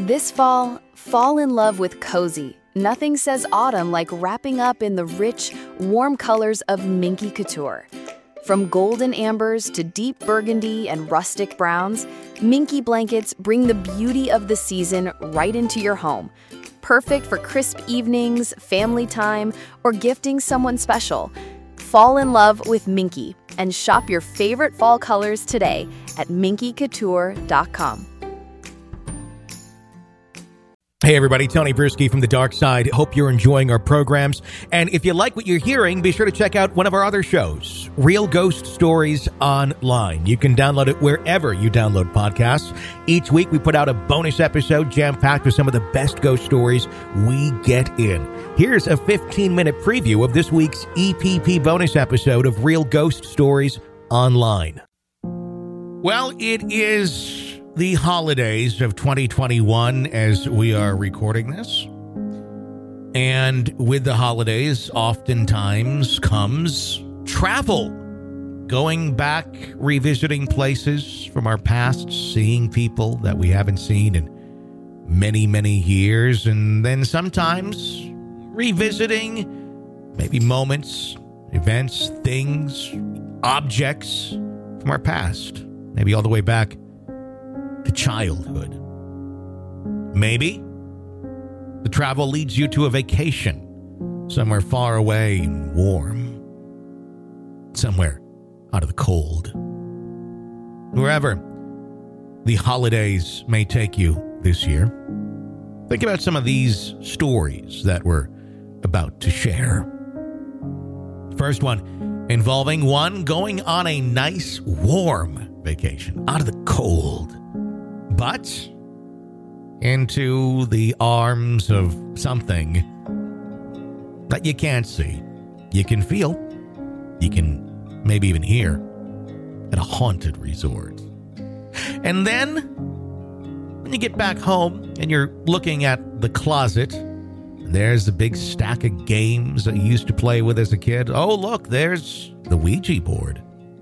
This fall in love with cozy. Nothing says autumn like wrapping up in the rich, warm colors of Minky Couture. From golden ambers to deep burgundy and rustic browns, Minky blankets bring the beauty of the season right into your home. Perfect for crisp evenings, family time, or gifting someone special. Fall in love with Minky and shop your favorite fall colors today at minkycouture.com. Hey everybody, Tony Bruschi from The Dark Side. Hope you're enjoying our programs. And if you like what you're hearing, be sure to check out one of our other shows, Real Ghost Stories Online. You can download it wherever you download podcasts. Each week we put out a bonus episode jam-packed with some of the best ghost stories we get in. Here's a 15-minute preview of this week's EPP bonus episode of Real Ghost Stories Online. Well, it is the holidays of 2021 as we are recording this. And with the holidays, oftentimes comes travel. Going back, revisiting places from our past, seeing people that we haven't seen in many, many years. And then sometimes revisiting maybe moments, events, things, objects from our past. Maybe all the way back to childhood. Maybe the travel leads you to a vacation somewhere far away and warm, somewhere out of the cold. Wherever the holidays may take you this year, think about some of these stories that we're about to share. First one involving one going on a nice warm vacation out of the cold, but into the arms of something that you can't see, you can feel, you can maybe even hear at a haunted resort. And then when you get back home and you're looking at the closet, there's the big stack of games that you used to play with as a kid. Oh, look, there's the Ouija board.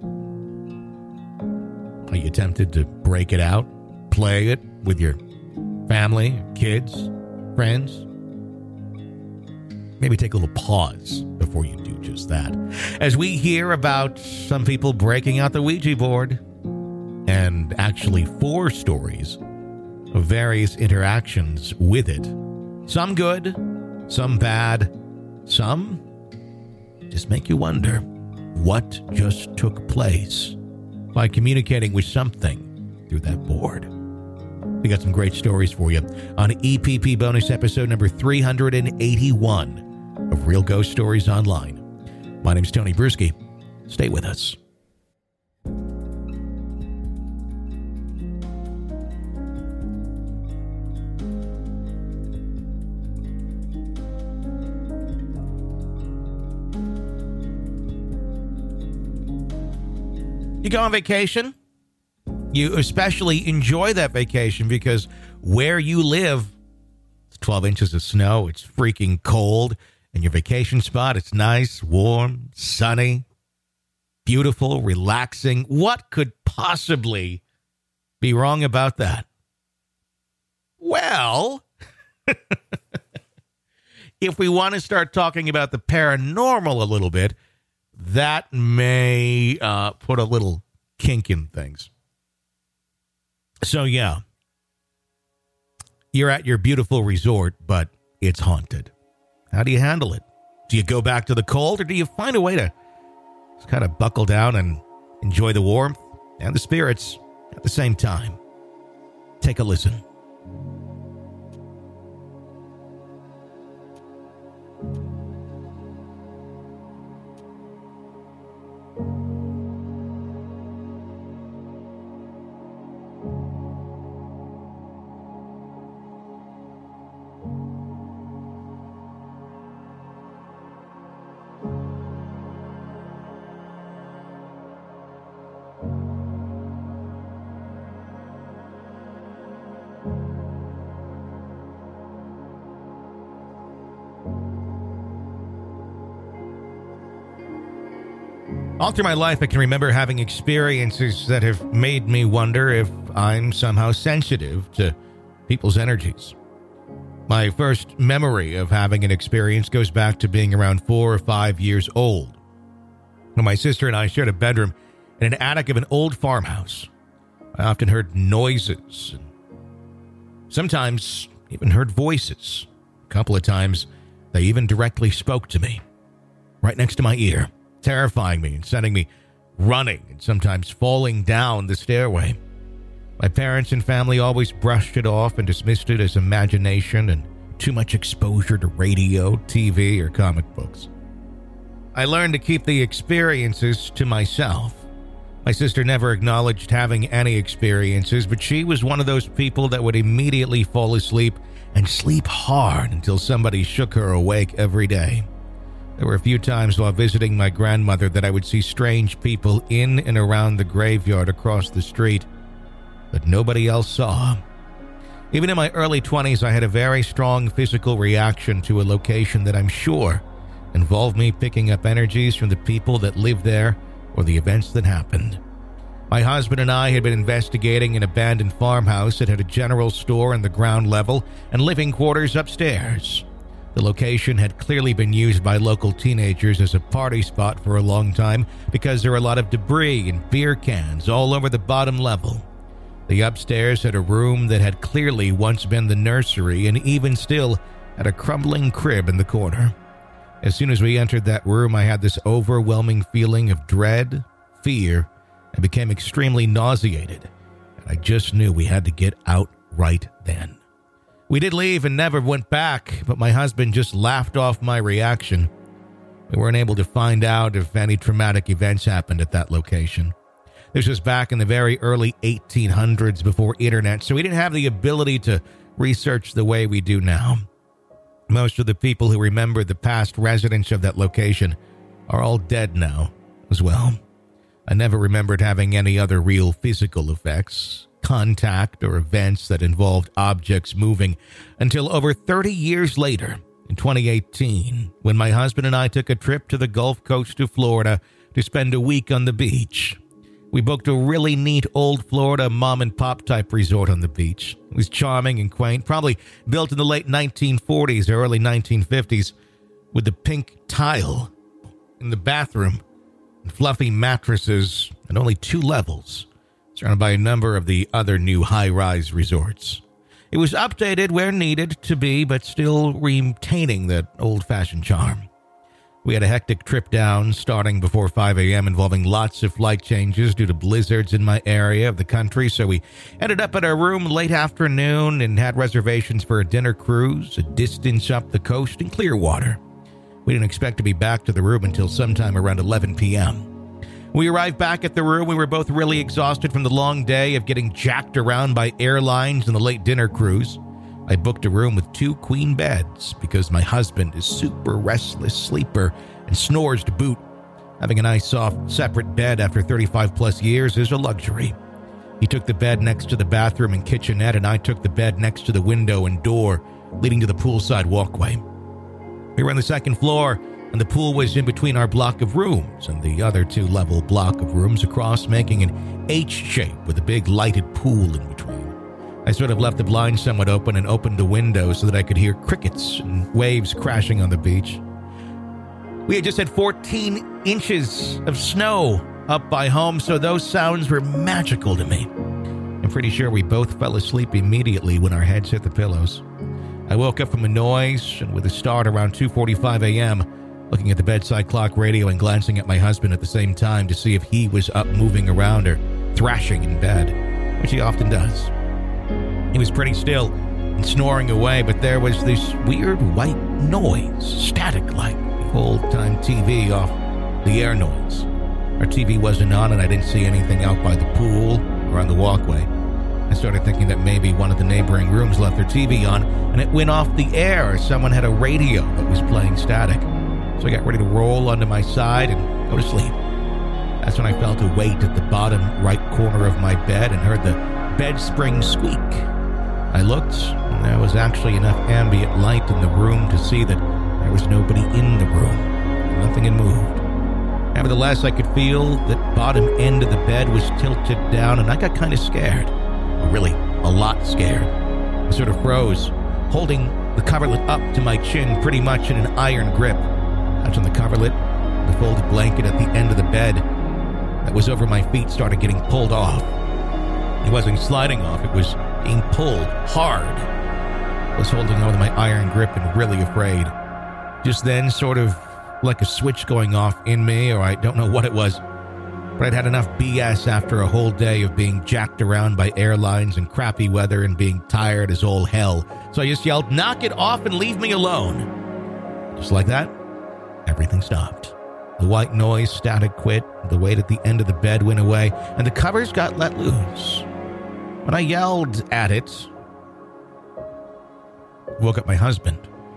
Are you tempted to break it out? Play it with your family, kids, friends? Maybe take a little pause before you do just that. As we hear about some people breaking out the Ouija board, and actually 4 stories of various interactions with it. Some good, some bad, some just make you wonder what just took place by communicating with something through that board. We got some great stories for you on EPP bonus episode number 381 of Real Ghost Stories Online. My name's Tony Bruschi. Stay with us. You go on vacation. You especially enjoy that vacation because where you live, it's 12 inches of snow, it's freaking cold, and your vacation spot, it's nice, warm, sunny, beautiful, relaxing. What could possibly be wrong about that? Well, if we want to start talking about the paranormal a little bit, that may put a little kink in things. So, yeah, you're at your beautiful resort, but it's haunted. How do you handle it? Do you go back to the cold, or do you find a way to just kind of buckle down and enjoy the warmth and the spirits at the same time? Take a listen. All through my life, I can remember having experiences that have made me wonder if I'm somehow sensitive to people's energies. My first memory of having an experience goes back to being around 4 or 5 years old, when my sister and I shared a bedroom in an attic of an old farmhouse. I often heard noises and sometimes even heard voices. A couple of times, they even directly spoke to me, right next to my ear, terrifying me and sending me running and sometimes falling down the stairway. My parents and family always brushed it off and dismissed it as imagination and too much exposure to radio, TV, or comic books. I learned to keep the experiences to myself. My sister never acknowledged having any experiences, but she was one of those people that would immediately fall asleep and sleep hard until somebody shook her awake every day. There were a few times while visiting my grandmother that I would see strange people in and around the graveyard across the street that nobody else saw. Even in my early 20s, I had a very strong physical reaction to a location that I'm sure involved me picking up energies from the people that lived there or the events that happened. My husband and I had been investigating an abandoned farmhouse that had a general store on the ground level and living quarters upstairs. The location had clearly been used by local teenagers as a party spot for a long time because there were a lot of debris and beer cans all over the bottom level. The upstairs had a room that had clearly once been the nursery and even still had a crumbling crib in the corner. As soon as we entered that room, I had this overwhelming feeling of dread, fear, and became extremely nauseated. And I just knew we had to get out right then. We did leave and never went back, but my husband just laughed off my reaction. We weren't able to find out if any traumatic events happened at that location. This was back in the very early 1800s before internet, so we didn't have the ability to research the way we do now. Most of the people who remember the past residents of that location are all dead now as well. I never remembered having any other real physical effects, contact, or events that involved objects moving until over 30 years later, in 2018, when my husband and I took a trip to the Gulf Coast of Florida to spend a week on the beach. We booked a really neat old Florida mom-and-pop type resort on the beach. It was charming and quaint, probably built in the late 1940s or early 1950s, with the pink tile in the bathroom and fluffy mattresses and only 2 levels, surrounded by a number of the other new high-rise resorts. It was updated where needed to be, but still retaining that old-fashioned charm. We had a hectic trip down, starting before 5 a.m., involving lots of flight changes due to blizzards in my area of the country, so we ended up at our room late afternoon and had reservations for a dinner cruise, a distance up the coast in Clearwater. We didn't expect to be back to the room until sometime around 11 p.m. We arrived back at the room. We were both really exhausted from the long day of getting jacked around by airlines and the late dinner cruise. I booked a room with 2 queen beds because my husband is super restless sleeper and snores to boot. Having a nice soft separate bed after 35 plus years is a luxury. He took the bed next to the bathroom and kitchenette, and I took the bed next to the window and door leading to the poolside walkway. We were on the 2nd floor, and the pool was in between our block of rooms and the other 2-level block of rooms across, making an H shape with a big lighted pool in between. I sort of left the blinds somewhat open and opened the window so that I could hear crickets and waves crashing on the beach. We had just had 14 inches of snow up by home, so those sounds were magical to me. I'm pretty sure we both fell asleep immediately when our heads hit the pillows. I woke up from a noise and with a start around 2:45 a.m., looking at the bedside clock radio and glancing at my husband at the same time to see if he was up moving around or thrashing in bed, which he often does. He was pretty still and snoring away, but there was this weird white noise, static-like, the old-time TV off the air noise. Our TV wasn't on, and I didn't see anything out by the pool or on the walkway. I started thinking that maybe one of the neighboring rooms left their TV on, and it went off the air, or someone had a radio that was playing static. So I got ready to roll onto my side and go to sleep. That's when I felt a weight at the bottom right corner of my bed and heard the bed spring squeak. I looked, and there was actually enough ambient light in the room to see that there was nobody in the room. Nothing had moved. Nevertheless, I could feel that bottom end of the bed was tilted down, and I got kind of scared. Really, a lot scared. I sort of froze, holding the coverlet up to my chin pretty much in an iron grip. Touching the coverlet, the folded blanket at the end of the bed that was over my feet started getting pulled off. It wasn't sliding off, it was being pulled hard. I was holding on to my iron grip and really afraid. Just then, sort of like a switch going off in me, or I don't know what it was, but I'd had enough BS after a whole day of being jacked around by airlines and crappy weather and being tired as all hell. So I just yelled, "Knock it off and leave me alone." Just like that, everything stopped. The white noise static quit, the weight at the end of the bed went away, and the covers got let loose. When I yelled at it, I woke up my husband.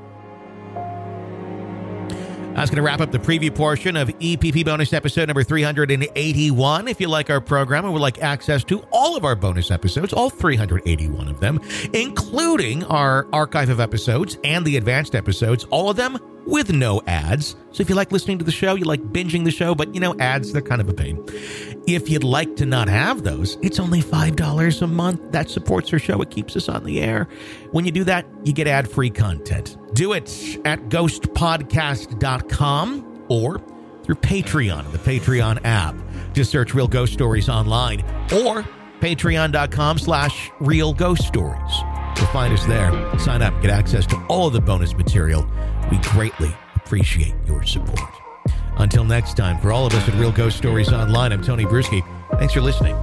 That's going to wrap up the preview portion of EPP bonus episode number 381. If you like our program and would like access to all of our bonus episodes, all 381 of them, including our archive of episodes and the advanced episodes, all of them with no ads. So if you like listening to the show, you like binging the show, but ads, they're kind of a pain. If you'd like to not have those, it's only $5 a month. That supports our show. It keeps us on the air. When you do that, you get ad-free content. Do it at ghostpodcast.com or through Patreon, the Patreon app. Just search Real Ghost Stories online or patreon.com/Real Ghost Stories. You'll find us there. Sign up, get access to all of the bonus material. We greatly appreciate your support. Until next time, for all of us at Real Ghost Stories Online, I'm Tony Bruschi. Thanks for listening.